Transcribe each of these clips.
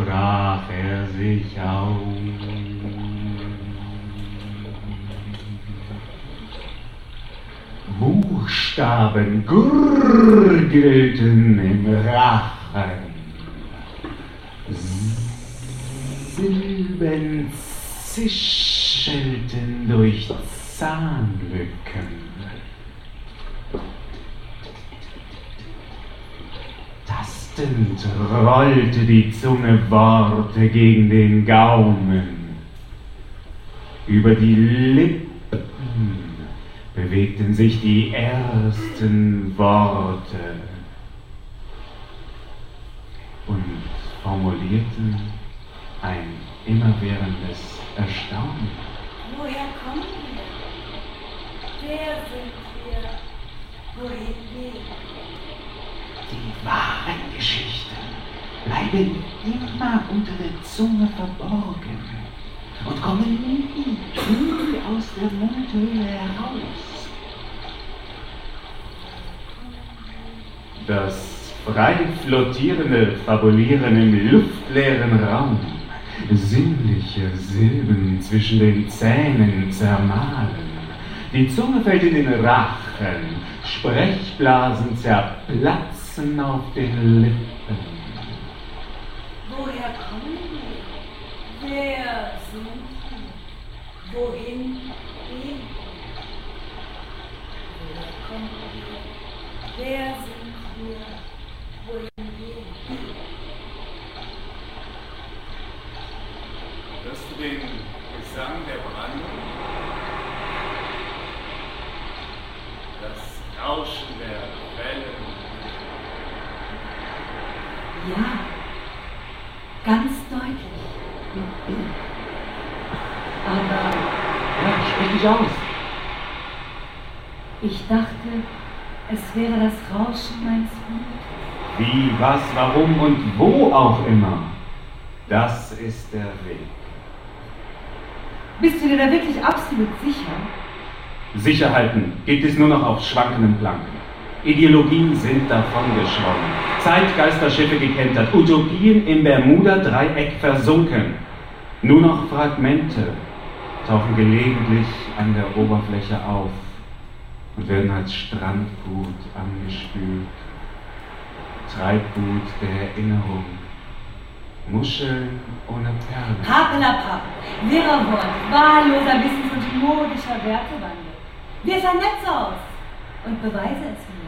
sprach er sich aus. Buchstaben gurgelten im Rachen, Silben zischelten durch Zahnlücken. Tastend rollte die Zunge Worte gegen den Gaumen. Über die Lippen bewegten sich die ersten Worte und formulierten ein immerwährendes Erstaunen. Woher kommen wir? Wer sind wir? Wohin gehen? Die wahren Geschichten bleiben immer unter der Zunge verborgen und kommen nie aus der Mundhöhle heraus. Das frei flottierende Fabulieren im luftleeren Raum, sinnliche Silben zwischen den Zähnen zermahlen, die Zunge fällt in den Rachen, Sprechblasen zerplatzen auf den Lippen. Woher kommen wir? Wer sind wir? Wohin gehen wir? Woher kommen wir? Wer sind wir? Wohin gehen wir? Hörst du den Gesang der Brandung? Das Rauschen der Wellen? Ja, ganz deutlich. Aber Ja, sprich dich aus. ich dachte, es wäre das Rauschen meines Blutes. Wie, was, warum und wo auch immer. Das ist der Weg. Bist du dir da wirklich absolut sicher? Sicherheiten gibt es nur noch auf schwankenden Planken. Ideologien sind davongeschwommen. Zeitgeisterschiffe gekentert. Utopien im Bermuda-Dreieck versunken. Nur noch Fragmente tauchen gelegentlich an der Oberfläche auf und werden als Strandgut angespült. Treibgut der Erinnerung. Muscheln ohne Perlen. Papelapapp, Lehrerwort, wahlloser Wissens- und modischer Wertewandel. Wir vernetz aus und beweise es mir.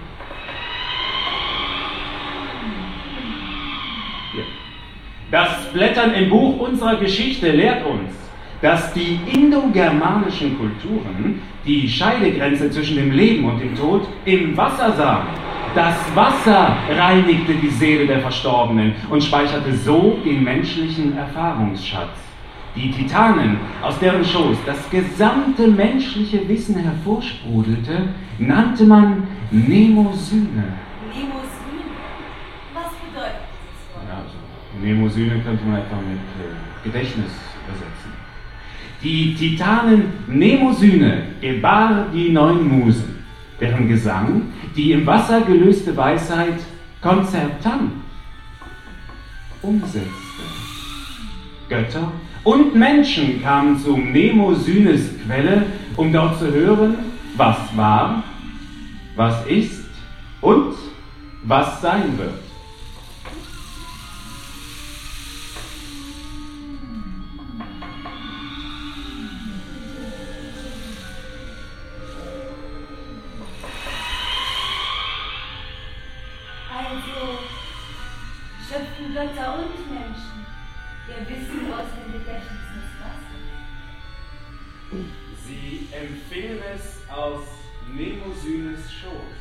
Ja. Das Blättern im Buch unserer Geschichte lehrt uns, dass die indogermanischen Kulturen die Scheidegrenze zwischen dem Leben und dem Tod im Wasser sahen. Das Wasser reinigte die Seele der Verstorbenen und speicherte so den menschlichen Erfahrungsschatz. Die Titanen, aus deren Schoß das gesamte menschliche Wissen hervorsprudelte, nannte man Mnemosyne. Limousine? Was bedeutet dieses Wort? Ja, also Mnemosyne könnte man etwa mit Gedächtnis übersetzen. Die Titanen Mnemosyne gebar die 9 Musen, deren Gesang die im Wasser gelöste Weisheit konzertant umsetzte. Götter und Menschen kamen zu Mnemosynes Quelle, um dort zu hören, was war, was ist und was sein wird. Also schöpfen Götter und Menschen ihr Wissen aus dem Gedächtnis des Wassers. Sie empfingen es aus Mnemosynes Schoß,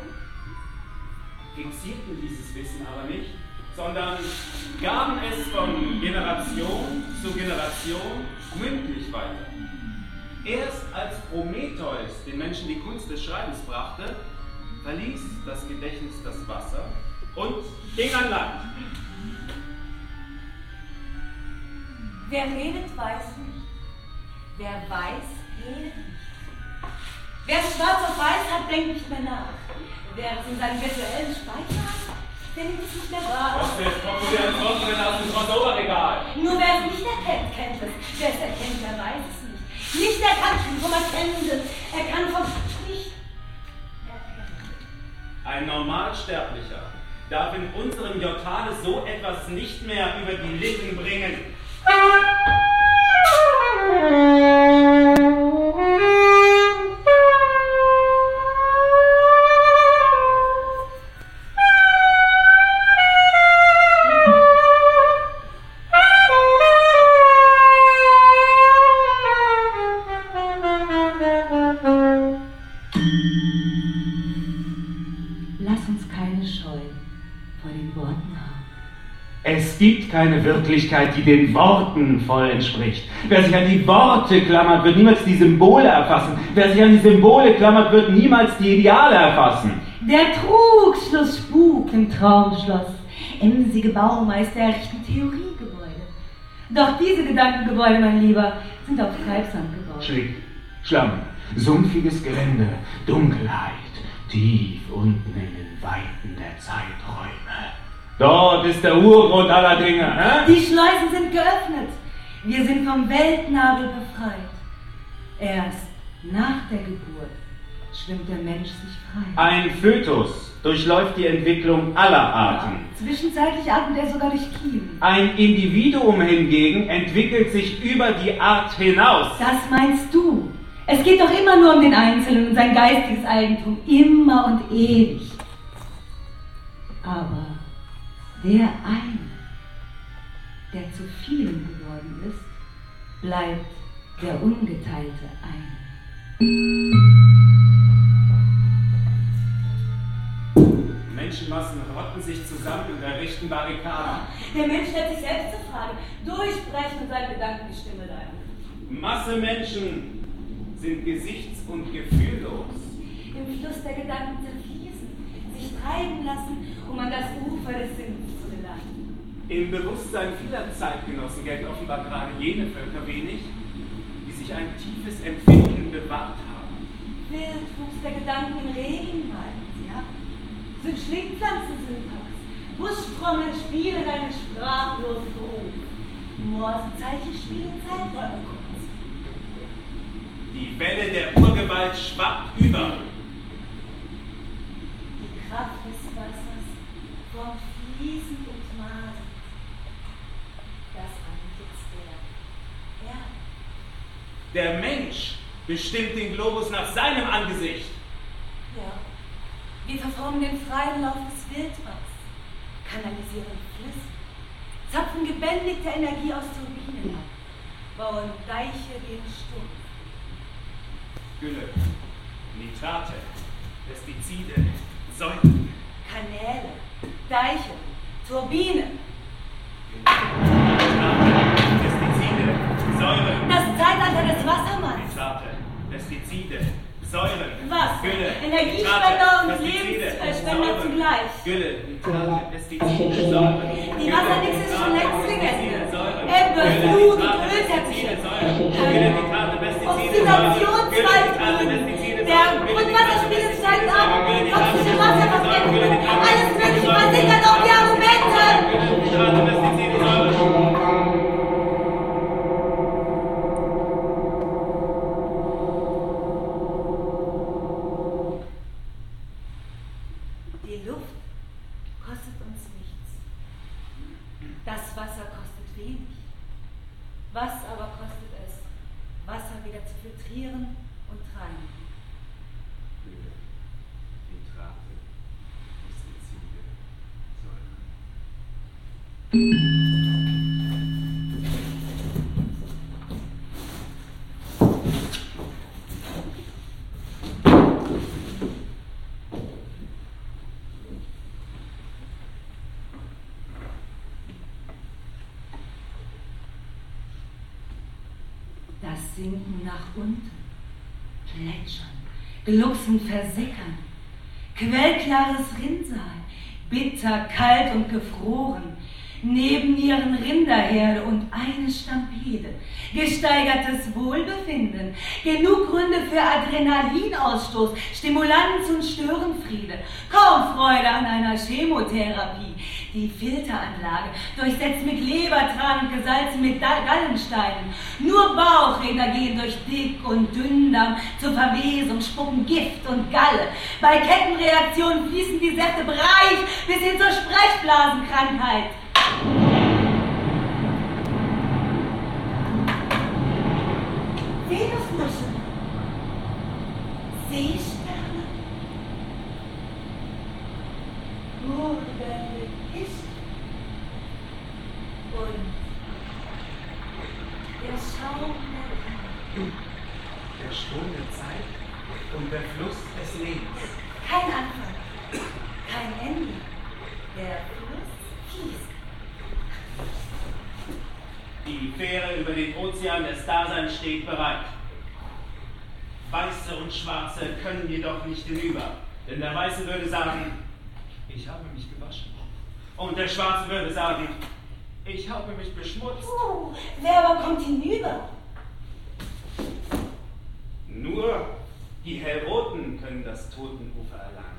fixierten dieses Wissen aber nicht, sondern gaben es von Generation zu Generation mündlich weiter. Erst als Prometheus den Menschen die Kunst des Schreibens brachte, verließ das Gedächtnis das Wasser und ging an Land. Wer redet, weiß nicht. Wer weiß, redet nicht. Wer es schwarz auf weiß hat, denkt nicht mehr nach. Wer es in seinem virtuellen Speicher hat, der nimmt es nicht mehr wahr. Was denn? Kommt wieder ein Trockenen aus dem Crossover-Regal? Nur wer es nicht erkennt, kennt es. Wer es erkennt, der weiß es nicht. Nicht er kann vom Erkennenden, er kann vom nicht erkennen. Ein Normalsterblicher darf in unserem Johannes so etwas nicht mehr über die Lippen bringen. Es gibt keine Wirklichkeit, die den Worten voll entspricht. Wer sich an die Worte klammert, wird niemals die Symbole erfassen. Wer sich an die Symbole klammert, wird niemals die Ideale erfassen. Der Trugschluss spukt im Traumschloss. Emsige Baumeister errichten Theoriegebäude. Doch diese Gedankengebäude, mein Lieber, sind auf Treibsand gebaut. Schlick, Schlamm, sumpfiges Gelände, Dunkelheit, tief unten in den Weiten der Zeiträume. Dort ist der Urgrund aller Dinge. Die Schleusen sind geöffnet. Wir sind vom Weltnabel befreit. Erst nach der Geburt schwimmt der Mensch sich frei. Ein Fötus durchläuft die Entwicklung aller Arten. Ja, zwischenzeitlich atmet er sogar durch Kiemen. Ein Individuum hingegen entwickelt sich über die Art hinaus. Das meinst du? Es geht doch immer nur um den Einzelnen und sein geistiges Eigentum. Immer und ewig. Aber der eine, der zu vielen geworden ist, bleibt der ungeteilte eine. Menschenmassen rotten sich zusammen und errichten Barrikaden. Der Mensch stellt sich selbst zur Frage, durchbrechen und seine Gedanken die Stimme leihen. Masse Menschen sind gesichts- und gefühllos. Im Fluss der Gedanken zerfließen, sich treiben lassen, um an das Ufer des Sinns zu gelangen. Im Bewusstsein vieler Zeitgenossen gelten offenbar gerade jene Völker wenig, die sich ein tiefes Empfinden bewahrt haben. Wildwuchs der Gedanken im Regen halten sie ab. Sind Schlingpflanzen-Syntax, Buschtrommeln spielen einen sprachlosen Ruf. Morsezeichen spielen Zeiträume kurz. Die Welle der Urgewalt schwappt über. Die Kraft des Wassers formt fließend und malend das Antlitz der Erde. Der Mensch bestimmt den Globus nach seinem Angesicht. Ja, wir verformen den freien Lauf des Wildbachs, kanalisieren Flüsse, zapfen gebändigte Energie aus Turbinen ab, bauen Deiche gegen Sturm. Gülle, Nitrate, Pestizide, Säuren. Kanäle, Deiche, Turbinen. Nitrate, Pestizide, Säuren. Das Zeitalter des Wassermanns. Nitrate, Pestizide, Säuren. Was? Gülle, Energiespender und Nitrate, Pestizide, Lebensspender Säuren. zugleich. Gülle, Nitrate, Pestizide, Säuren. Die Wassermix ist schon längst gegessen. Säuren. Ebbe, Gülle, Flut, Nitrate, Ölteppiche. Pestizide, Säuren. Gülle, Nitrate, Pestizide, Säuren. Oxidationswaldgrün. Der Grundwasserspiegel steigt ab. Toxische Wasserverbrennung. Alles Mögliche versickert auf die Argumente. Nitrate, Pestizide, Säuren. Die Luft kostet uns nichts. Das Wasser kostet wenig. Was aber kostet es, Wasser wieder zu filtrieren und reinigen? Gülle, Nitrate, Pestizide, Säuren. Das Sinken nach unten, Plätschern, Glucksen, Versickern, quellklares Rinnsal, bitter, kalt und gefroren, neben ihren Rinderherde und eine Stampede, gesteigertes Wohlbefinden, genug Gründe für Adrenalinausstoß, Stimulanz und Störenfriede, kaum Freude an einer Chemotherapie, die Filteranlage, durchsetzt mit Lebertran und gesalzen mit Gallensteinen, nur Bauchredner gehen durch Dick- und Dünndarm zur Verwesung, spucken Gift und Galle, bei Kettenreaktionen fließen die Säfte Bereich bis hin zur Sprechblasenkrankheit. Venusmuscheln, Seesterne, Morgenlicht und der Schaum der Strom der Zeit und der Fluss des Lebens. Kein Anfang, kein Ende. Der Fluss fließt. Die Fähre über den Ozean des Daseins steht bereit. Weiße und Schwarze können jedoch nicht hinüber, denn der Weiße würde sagen, ich habe mich gewaschen. Und der Schwarze würde sagen, ich habe mich beschmutzt. Wer aber kommt hinüber? Nur die Hellroten können das Totenufer erlangen.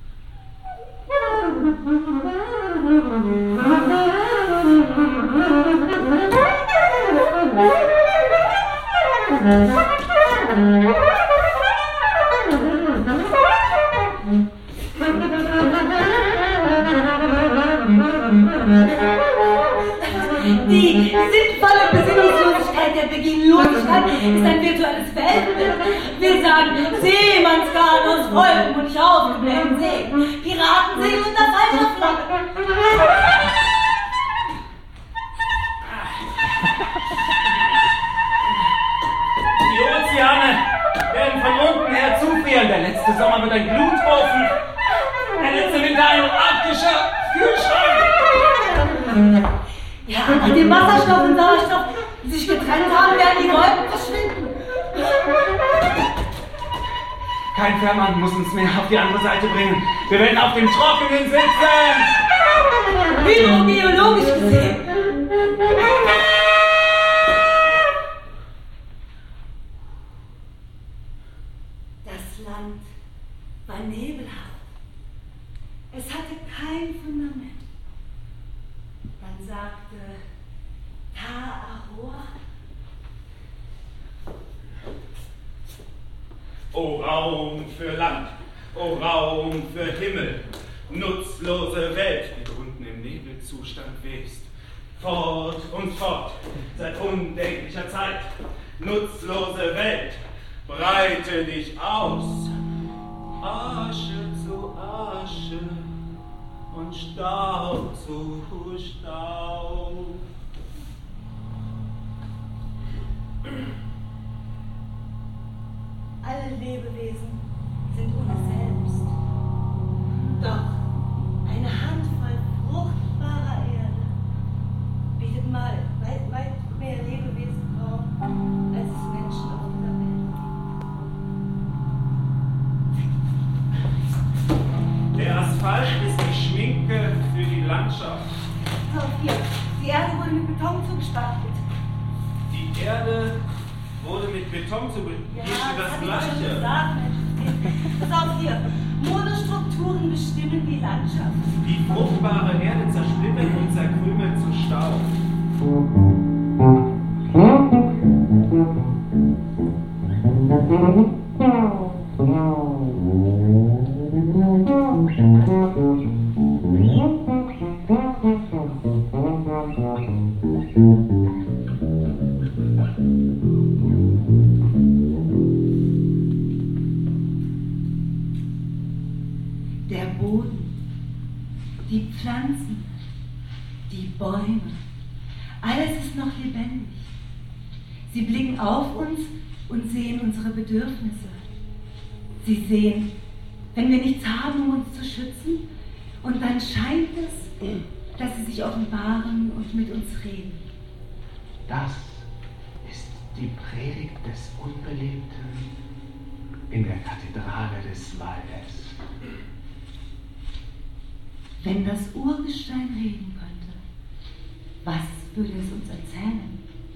Die sinnvolle Besinnungslosigkeit der Beginnlosigkeit ist ein virtuelles Weltbild. Wir sagen Seemannsgarten aus vollmundig aufgeblähten See, Piratensegel unter falscher Flagge. Die Ozeane werden von unten her zufrieren. Der letzte Sommer wird ein Glutofen. Der letzte Winter ein arktischer Kühlschrank. Ja, nachdem Wasserstoff und Sauerstoff sich getrennt haben, werden die Wolken verschwinden. Kein Fährmann muss uns mehr auf die andere Seite bringen. Wir werden auf dem Trockenen sitzen. Hydrobiologisch gesehen. Das Land war nebelhaft. Es hatte kein Fundament. Dann sagte Ta'aroa: O Raum für Land, o Raum für Himmel, nutzlose Welt, die du unten im Nebelzustand wehst. Fort und fort, seit undenklicher Zeit, nutzlose Welt, breite dich aus, Asche zu Asche und Staub zu Staub. Alle Lebewesen sind ohne Selbst. Doch eine Handvoll fruchtbarer Erde bietet mal weit mehr Lebewesen Raum, als es Menschen auf dieser Welt. Der Asphalt ist die Schminke für die Landschaft. So, hier. Die Erde wurde mit Beton zugestapelt. Die Erde wurde mit Beton zugestapelt. Ja, Hier steht das hab ich Gleiche. schon gesagt, Mensch. Pass auf hier. Monostrukturen bestimmen die Landschaft. Die fruchtbare Erde zersplittert und zerkrümelt zu Staub. Der Boden, die Pflanzen, die Bäume, alles ist noch lebendig. Sie blicken auf uns und sehen unsere Bedürfnisse. Sie sehen, wenn wir nichts haben, um uns zu schützen, und dann scheint es, dass sie sich offenbaren und mit uns reden. Das ist die Predigt des Unbelebten in der Kathedrale des Waldes. Wenn das Urgestein reden könnte, Was würde es uns erzählen?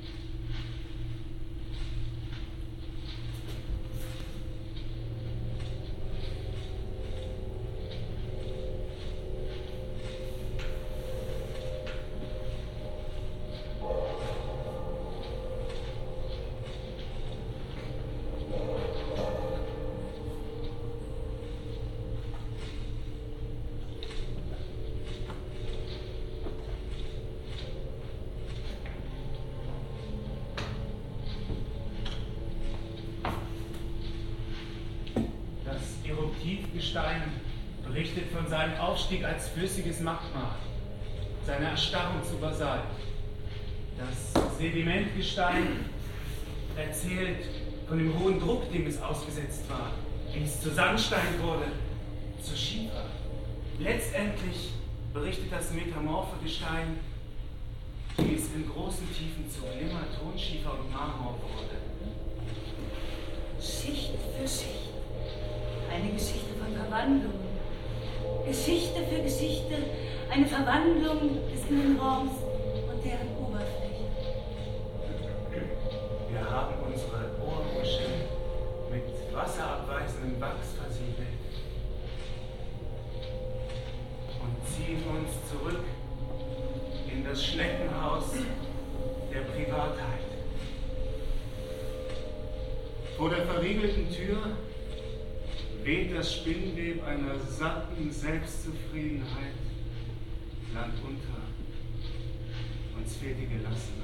Eruptivgestein berichtet von seinem Aufstieg als flüssiges Magma, seiner Erstarrung zu Basalt. Das Sedimentgestein erzählt von dem hohen Druck, dem es ausgesetzt war, wie es zu Sandstein wurde, zu Schiefer. Letztendlich berichtet das metamorphe Gestein, wie es in großen Tiefen zu Glimmer, Tonschiefer und Marmor wurde. Schicht für Schicht. Eine Geschichte von Verwandlung. Geschichte für Geschichte, eine Verwandlung des Innenraums und deren Oberfläche. Wir haben unsere Ohrmuschel mit wasserabweisendem Wachs versiegelt und ziehen uns zurück in das Schneckenhaus der Privatheit. Vor der verriegelten Tür weht das Spinnweb einer satten Selbstzufriedenheit landunter. Uns fehlt die Gelassenheit.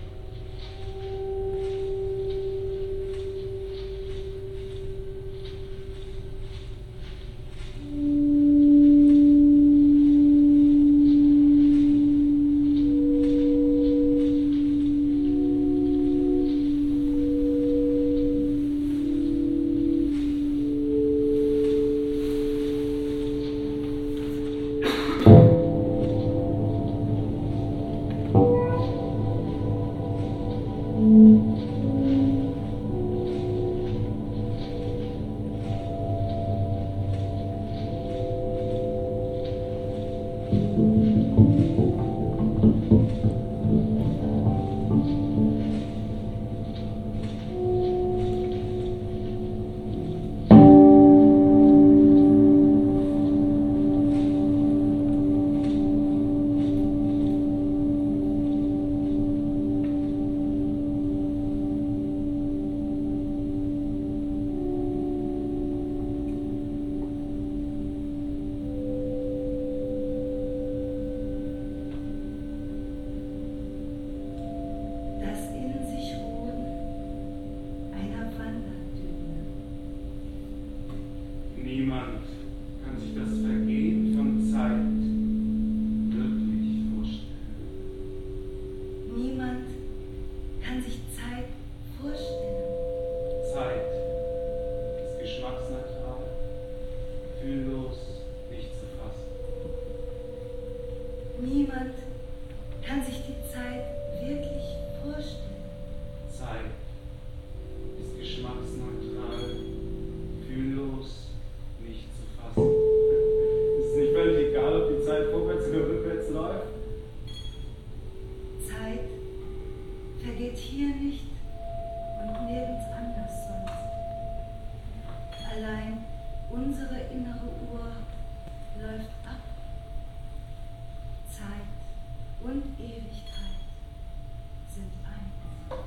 Niemand kann sich das Vergehen von Zeit wirklich vorstellen. Niemand kann sich Zeit vorstellen. Zeit ist geschmacksneutral, fühllos, nicht zu fassen. Niemand kann sich die Zeit wirklich vorstellen. Zeit ist geschmacksneutral, fühllos, nicht zu fassen. Es ist nicht völlig egal, ob die Zeit vorwärts oder rückwärts läuft. Zeit vergeht hier nicht und nirgends anders sonst. Allein unsere innere Uhr läuft ab. Zeit und Ewigkeit sind eins.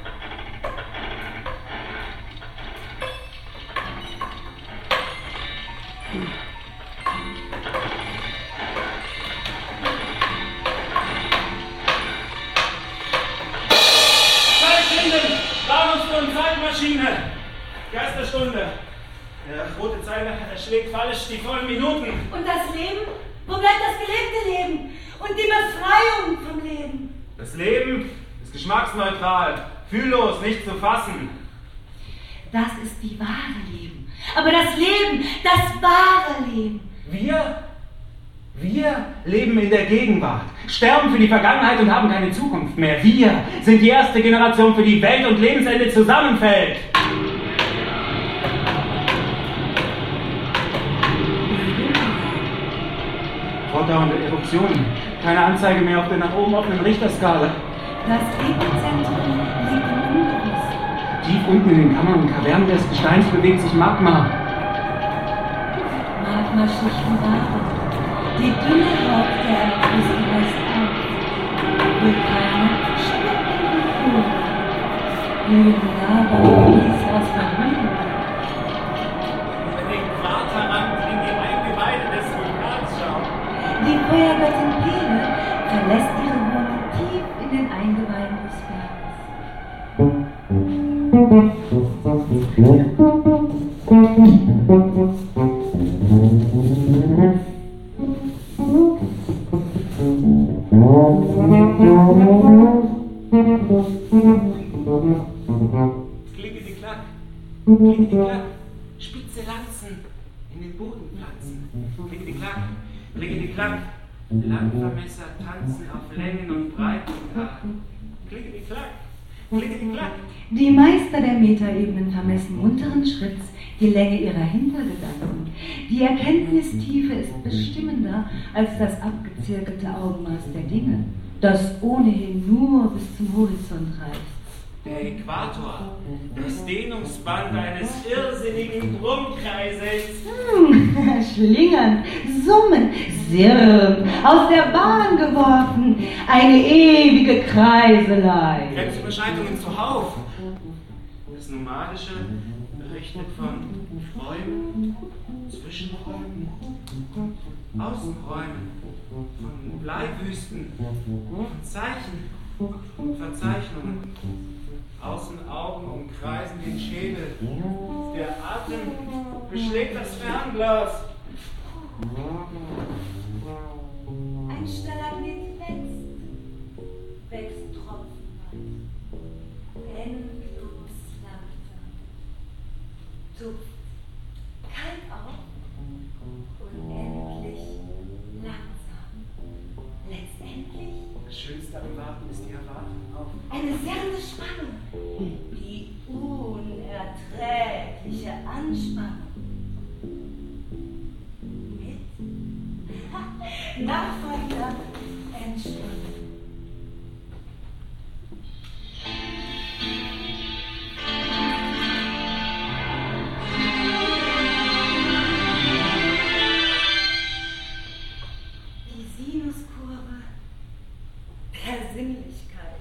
Zeitmaschine! Planungsgrund, Zeitmaschine! Geisterstunde. Der rote Zeiger erschlägt falsch die vollen Minuten. Und das Leben? Wo bleibt das gelebte Leben? Und die Befreiung vom Leben? Das Leben ist geschmacksneutral, fühllos, nicht zu fassen. Das ist die wahre Leben. Aber das Leben, das wahre Leben. Wir leben in der Gegenwart, sterben für die Vergangenheit und haben keine Zukunft mehr. Wir sind die erste Generation, für die Welt und Lebensende zusammenfällt. Fortdauernde Eruptionen. Keine Anzeige mehr auf der nach oben offenen Richterskala. Das Epizentrum liegt im Ungewissen. Tief unten in den Kammern und Kavernen des Gesteins bewegt sich Magma. Magmaschichten waren. Die dünne Haut der Erdkruste reißt auf. Vulkane schwimmen in Kohle. Glühende Lava fließt aus Verhöhlungen. Über den Kraterrand in die Eingeweide des Vulkans schauen. Die Feuergöttin Pele verlässt ihre Wohnung tief in den Eingeweiden des Klicke-die-Klack, klicke-die-Klack, spitze Lanzen in den Boden pflanzen. Klicke-die-Klack, klicke-die-Klack, Langvermesser tanzen auf Längen und Breitengrad. Klicke-die-Klack, klicke-die-Klack. Die Meister der Metaebenen vermessen munteren Schritts die Länge ihrer Hintergedanken. Die Erkenntnistiefe ist bestimmender als das abgezirkelte Augenmaß der Dinge, das ohnehin nur bis zum Horizont reicht. Der Äquator, das Dehnungsband eines irrsinnigen Brummkreises. Schlingern, summen, sirren, aus der Bahn geworfen, eine ewige Kreiselei. Grenzüberschreitungen zuhauf. Das Nomadische berichtet von Räumen, Zwischenräumen, Außenräumen, von Bleiwüsten, von Zeichen, Verzeichnungen. Außenaugen umkreisen den Schädel. Der Atem beschlägt das Fernglas. Ein Stalagmit wächst tropfenweise, endlos langsam, tupft kalt auf, unendlich langsam. Letztendlich Das Schönste am Warten ist die Erwartung auf eine zerrende Spannung, die unerträgliche Anspannung. Mit nachfolgender Entspannung. Die Sinuskurve der Sinnlichkeit.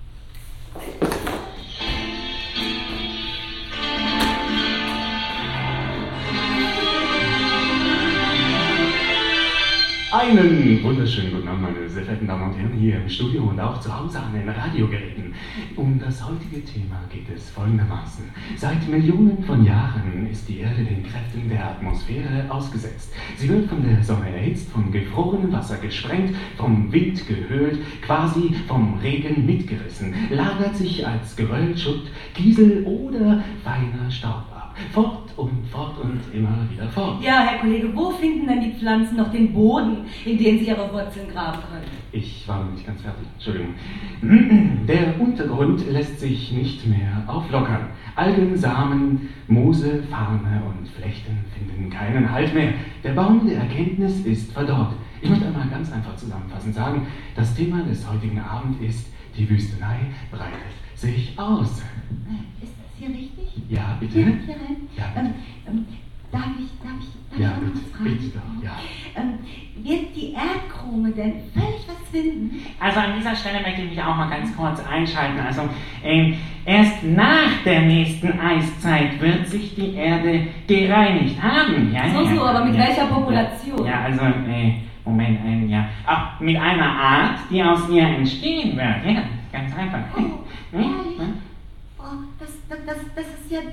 Einen wunderschönen guten Abend, meine sehr verehrten Damen und Herren, hier im Studio und auch zu Hause an den Radiogeräten. Um das heutige Thema geht es folgendermaßen. Seit Millionen von Jahren ist die Erde den Kräften der Atmosphäre ausgesetzt. Sie wird von der Sonne erhitzt, vom gefrorenen Wasser gesprengt, vom Wind gehöhlt, quasi vom Regen mitgerissen, lagert sich als Geröll, Schutt, Kiesel oder feiner Staub ab. Fort und immer wieder fort. Ja, Herr Kollege, wo finden denn die Pflanzen noch den Boden, in den sie ihre Wurzeln graben können? Ich war noch nicht ganz fertig, Entschuldigung. Der Untergrund lässt sich nicht mehr auflockern. Algen, Samen, Moose, Farne und Flechten finden keinen Halt mehr. Der Baum der Erkenntnis ist verdorrt. Ich möchte einmal ganz einfach zusammenfassend sagen, das Thema des heutigen Abends ist, die Wüstenei breitet sich aus. Ist das hier richtig? Ja, bitte. Hier rein? Ja, Darf ich ja, noch was fragen? bitte doch, ja. Wird die Erdkrone denn völlig verschwinden? Also an dieser Stelle möchte ich mich auch mal ganz kurz einschalten. Also erst nach der nächsten Eiszeit wird sich die Erde gereinigt haben. Ja, So, aber mit ja, welcher Population? Ja, also, Moment, auch mit einer Art, die aus ihr entstehen wird. Ja, ganz einfach. Ehrlich? Oh, das ist ja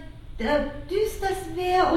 düster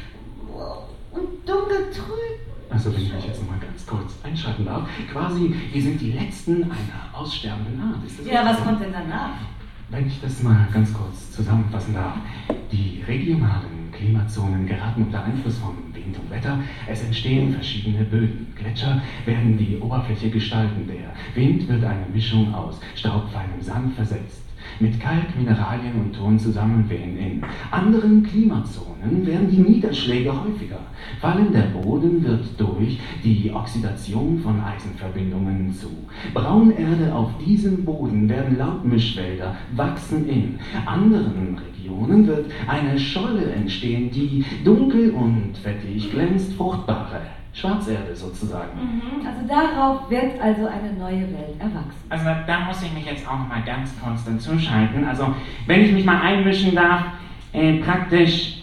und dunkel trüb. Also wenn ich mich jetzt noch mal ganz kurz einschalten darf, quasi, wir sind die Letzten einer aussterbenden Art. Ist das Ja, richtig? was kommt denn danach? Wenn ich das mal ganz kurz zusammenfassen darf. Die regionalen Klimazonen geraten unter Einfluss von Wind und Wetter. Es entstehen verschiedene Böden. Gletscher werden die Oberfläche gestalten. Der Wind wird eine Mischung aus staubfeinem Sand versetzt. mit Kalk, Mineralien und Ton zusammenwehen. In anderen Klimazonen werden die Niederschläge häufiger. Fallender Boden wird durch die Oxidation von Eisenverbindungen zu Braunerde. Auf diesem Boden werden Laubmischwälder wachsen. In anderen Regionen wird eine Scholle entstehen, die dunkel und fettig glänzt, fruchtbare Schwarzerde sozusagen. Also darauf wird also eine neue Welt erwachsen. Also da muss ich mich jetzt auch noch mal ganz kurz dazuschalten. Also wenn ich mich mal einmischen darf, praktisch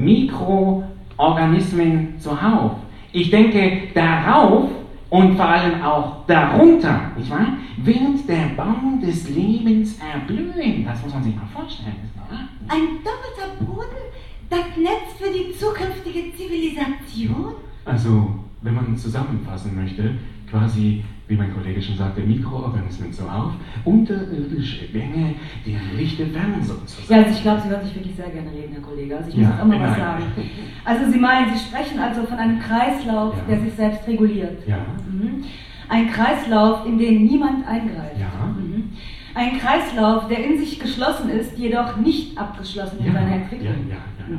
Mikroorganismen zuhauf. Ich denke, darauf und vor allem auch darunter, nicht wahr, wird der Baum des Lebens erblühen. Das muss man sich mal vorstellen. Ein doppelter Boden, das Netz für die zukünftige Zivilisation? Also, wenn man zusammenfassen möchte, quasi, wie mein Kollege schon sagte, Mikroorganismen zuhauf, unterirdische Gänge, die Lichte fern sozusagen. Ja, also ich glaube, Sie hören sich wirklich sehr gerne reden, Herr Kollege. Also ich muss jetzt auch mal was sagen. Also Sie meinen, Sie sprechen also von einem Kreislauf, der sich selbst reguliert. Ja. Ein Kreislauf, in den niemand eingreift. Ja. Ein Kreislauf, der in sich geschlossen ist, jedoch nicht abgeschlossen in seiner Entwicklung. Ja.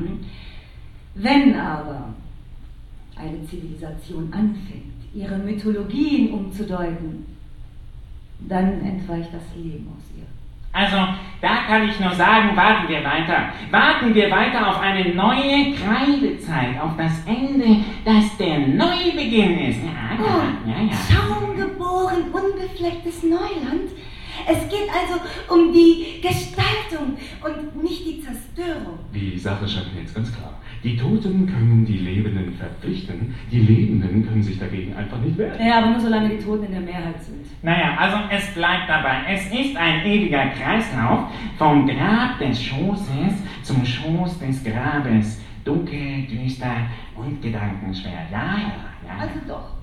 Wenn aber eine Zivilisation anfängt, ihre Mythologien umzudeuten, dann entweicht das Leben aus ihr. Also, da kann ich nur sagen, warten wir weiter. Warten wir weiter auf eine neue Kreidezeit, auf das Ende, das der Neubeginn ist. Ja. Schaumgeboren, unbeflecktes Neuland. Es geht also um die Gestaltung und nicht die Zerstörung. Die Sache scheint mir jetzt ganz klar. Die Toten können die Lebenden verpflichten, die Lebenden können sich dagegen einfach nicht wehren. Ja, aber nur solange die Toten in der Mehrheit sind. Naja, also es bleibt dabei. Es ist ein ewiger Kreislauf vom Grab des Schoßes zum Schoß des Grabes. Dunkel, düster und gedankenschwer. Ja. Also doch.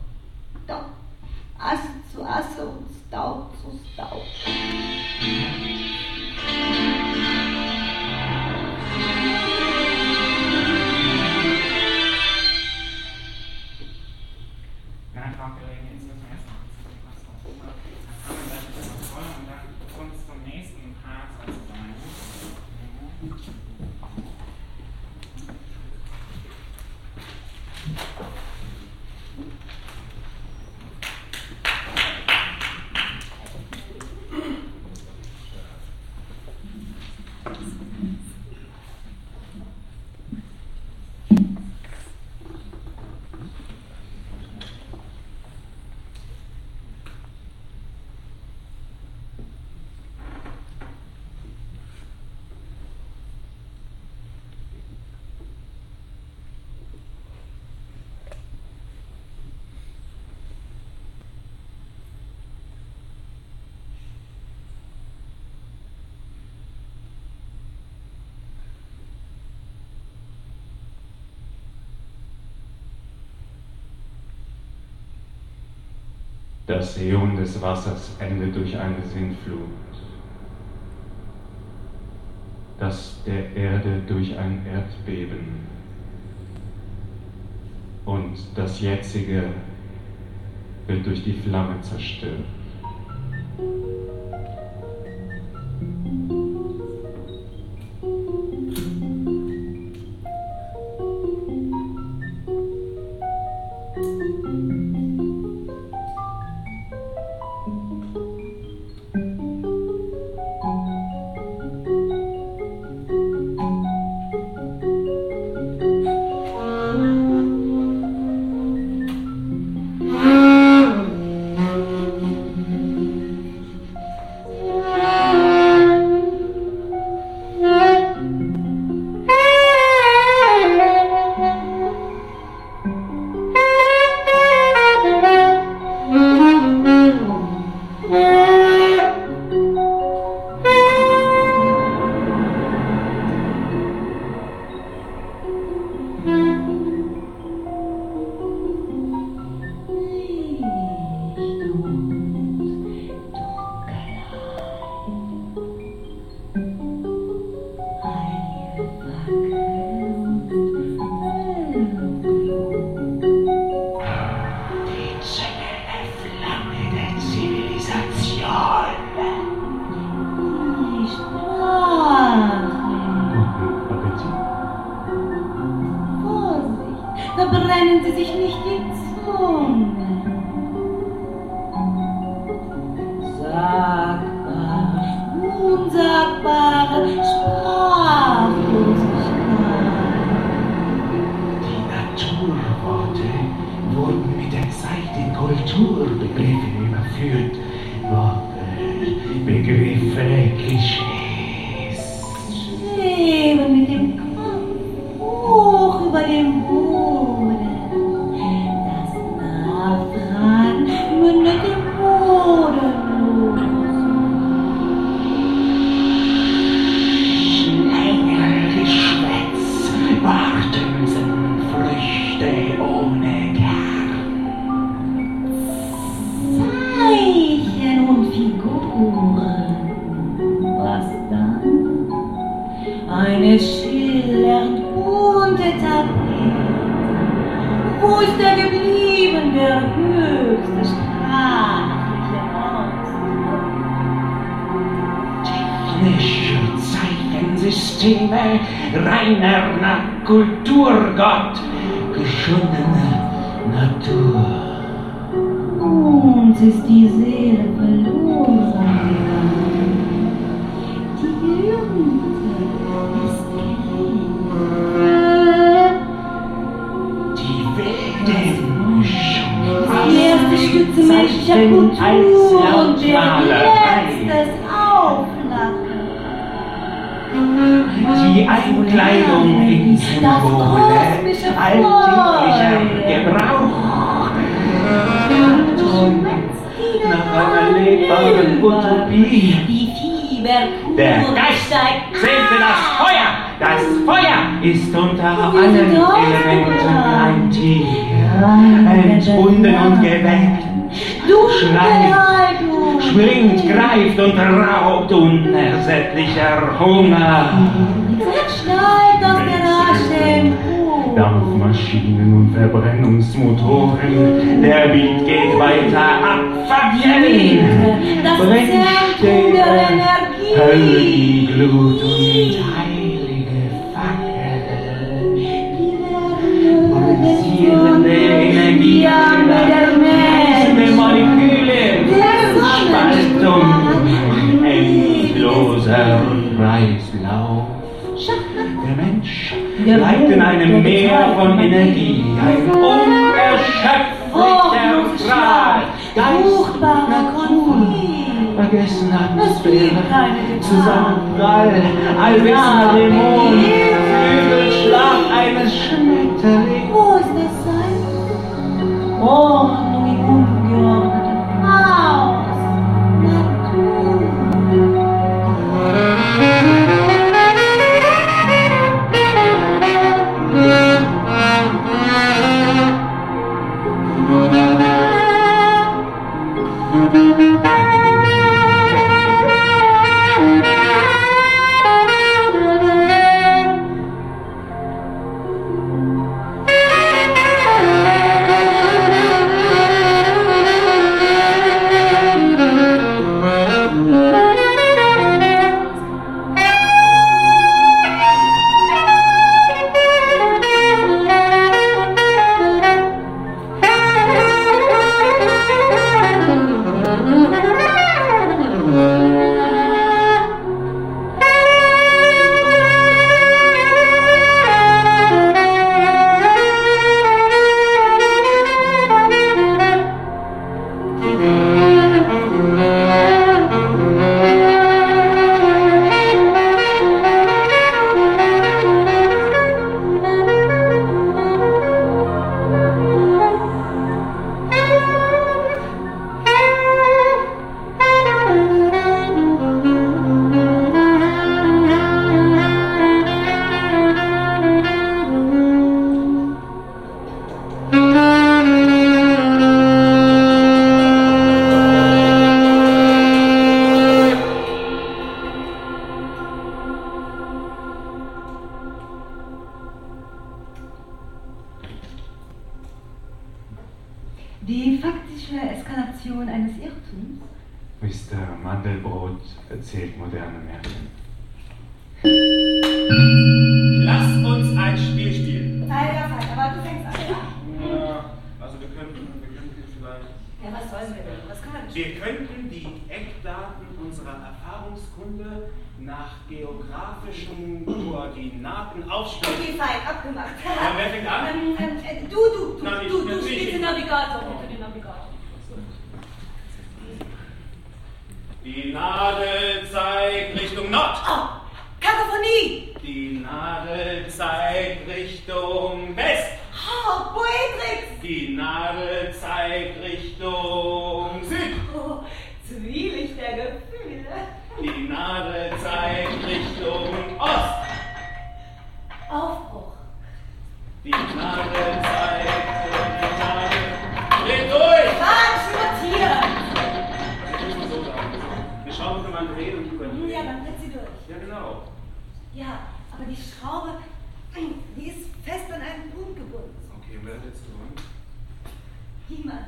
Asse zu Asse und Staub zu Staub. Frau Kollege, jetzt müssen wir erstmal was drauf machen. Dann haben wir gleich das voll und dann uns zum nächsten Part sozusagen. Das Äon des Wassers endet durch eine Sintflut. Das der Erde durch ein Erdbeben. Und das Jetzige wird durch die Flamme zerstört. verbrennen Sie sich nicht die Zunge. Sagbare, unsagbare Sprachlosigkeit. Die Naturworte wurden mit der Zeit in Kulturbegriffe überführt. Worte, Begriffe, Klischees. Schweben mit dem Kopf hoch über dem Boden. Das Nachdran mündet im Boden. Schlängelgeschwätz, Wartensen, Früchte ohne Kern. Zeichen und Figuren. Was dann? Eine schillernd bunte Tapete. Wo ist der geblieben, der höchste sprachliche Ausdruck? Technische Zeichensysteme, reiner Kulturgott, geschundene Natur. Uns ist die Seele verloren gegangen. Die Gelübde ist gering. Die wilde Mischung Die erste Stütze menschlicher Kultur und der letztes Auflachen. Die Einkleidung in Symbole alltäglicher Gebrauch. Nach einer lebbaren Utopie. Die Fieberkur Der Geist steigt sehnte das Feuer. Das Feuer ist unter allen Elementen ein Tier. Entbunden und geweckt. Schreit, springt, greift und raubt unersättlicher Hunger. Schneit aus der Asche empor. Dampfmaschinen und Verbrennungsmotoren, der Beat geht weiter ab, vergehen, Das brennt Zentrum der Energie. Höllenglut und heilige Fackel. Pulsierende Energie, reisende Moleküle, Spaltung, endloser Kreislauf. Der Mensch bleibt in einem Meer von Energie, ein unerschöpflicher Strahl, Geist, Natur, vergessen Atmosphäre, Zusammenprall, allwissender Dämon, Flügelschlag eines Schmetterlings. Wo ist das Sein? Ordnung im ungeordneten Chaos. Natur. Die faktische Eskalation eines Irrtums? Mr. Mandelbrot erzählt moderne Märchen. Lasst uns ein Spiel spielen. Alter, aber du fängst an. vielleicht? Ja, was sollen wir denn? Was kann man denn? Wir könnten die Eckdaten unserer Erfahrungskunde nach geografischen Koordinaten aufstellen. Okay, fein, abgemacht. Ja, wer fängt an? Du spielst den Navigator. Bitte den Navigator. Die Nadel zeigt Richtung Nord. Oh, Kakophonie. Die Nadel zeigt Richtung West. Oh, Poetrix. Die Nadel zeigt Richtung Süd. Oh, Zwielicht der Gefühle. Die Nadel zeigt Richtung Ost. Aufbruch. Die Nadel zeigt die Nadel. Dreh durch! Falsch notiert. Das müssen wir so sagen. Wir schrauben nochmal drehen und übernehmen. Ja, dann tritt sie durch. Ja, genau. Ja, aber die Schraube, die ist fest an einen Punkt gebunden. Okay, und wer hat jetzt gewonnen? Niemand.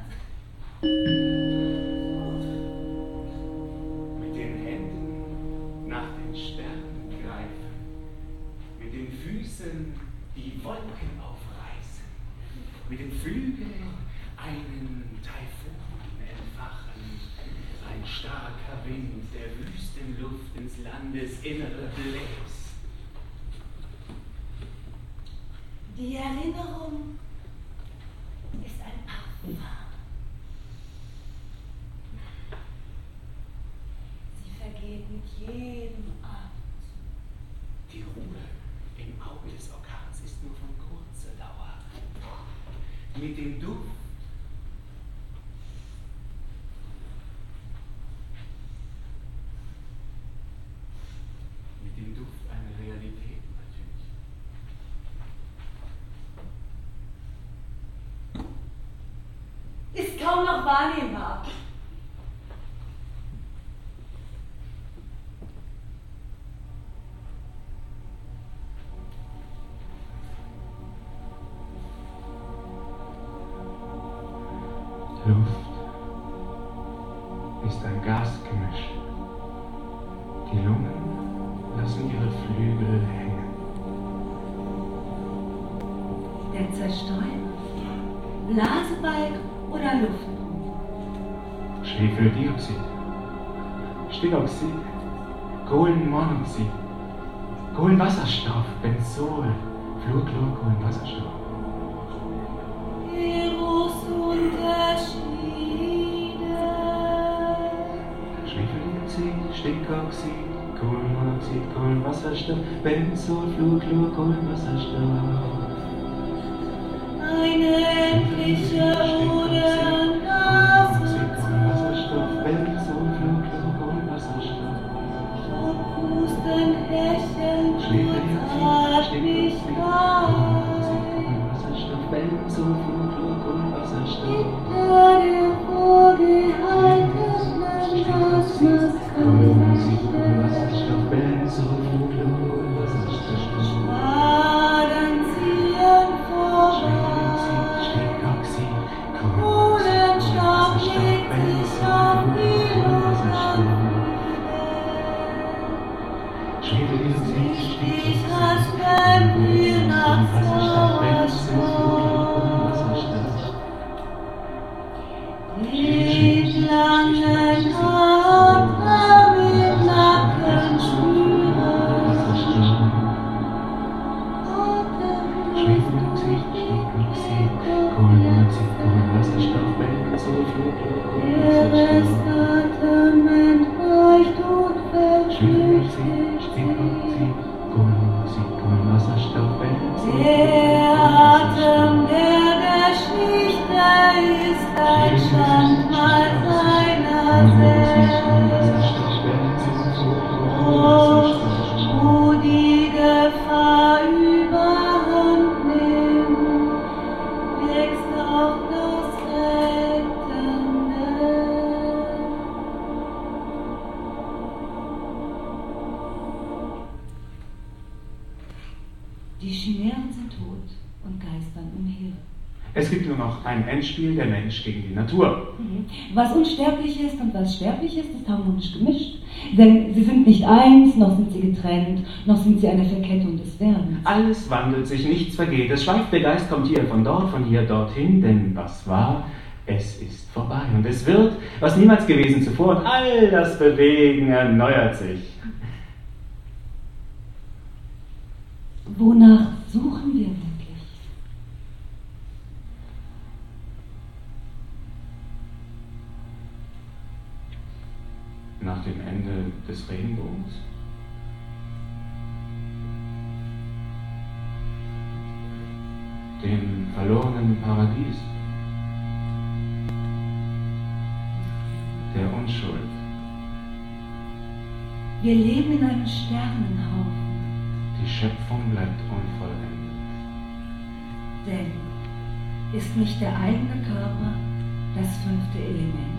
Mit den Händen nach den Sternen greifen, mit den Füßen die Wolken aufreißen, mit den Flügeln einen Taifun entfachen, ein starker Wind der Wüstenluft ins Landesinnere bläst. Die Erinnerung ist ein Parfum. Sie vergeht mit jedem Atemzug. Die Ruhe im Auge des Orkans ist nur von kurzer Dauer. Mit dem Duft eine Realität natürlich. Ist kaum noch wahrnehmbar. Luft ist ein Gasgemisch. Die Lungen lassen ihre Flügel hängen. Der Zerstäuber, Blasebalg oder Luftpumpe? Schwefeldioxid, Stickoxid, Kohlenmonoxid, Kohlenwasserstoff, Benzol, Fluorchlorkohlenwasserstoff. Schwefeldioxid, Stickoxid, Kohlenmonoxid, Kohlenwasserstoff, Benzol, Fluorchlor, Kohlenwasserstoff. Eine endliche oder Kohlenwasserstoff, Benzol, Fluorchlor, Kohlenwasserstoff. Pusten, Hecheln, Schwefeldioxid, mich Stickoxid, Kohlenwasserstoff, Benzol, Fluorchlor, Kohlenwasserstoff. der vorgehaltenen Kohlenmonoxid, Kohlenwasserstoff, Benzol, Fluorchlor, Kohlenwasserstoff. Schwaden ziehen vorbei. Stickoxid, Kohlenstoff legt sich auf die Schwefeldioxid, Ich hast beim Bier nach Sauerstoff. Den langen Atem mit Nacken spüren. Schwefeldioxid, Stickoxid, Kohlenmonoxid, Kohlenwasserstoff, Benzol, Fluorchlor, Der Restatem entweicht und Schwefeldioxid, verflüchtigt Stickoxid, Kohlenmonoxid, Kohlenwasserstoff, Benzol, Der Atem der Geschichte ist ein Schandmal seiner selbst. Wo die Gefahr überhand nimmt, wächst auch das Rettende. Die Chimären sind tot und geistern umher. Es gibt nur noch ein Endspiel, der Mensch gegen die Natur. Was unsterblich ist und was sterblich ist harmonisch gemischt. Denn sie sind nicht eins, noch sind sie getrennt, noch sind sie eine Verkettung des Werdens. Alles wandelt sich, nichts vergeht. Es schweift, der Geist kommt hier von dort, von hier dorthin, denn was war, Es ist vorbei und es wird, was niemals gewesen zuvor, und all das Bewegen erneuert sich. Wonach suchen wir wirklich? Nach dem Ende des Regenbogens? Dem verlorenen Paradies? Der Unschuld? Wir leben in einem Sternenhaufen. Die Schöpfung bleibt unvollendet. Denn ist nicht der eigene Körper das 5. Element?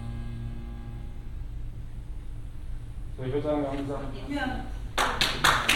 So, ich würde sagen, wir haben gesagt. Ja.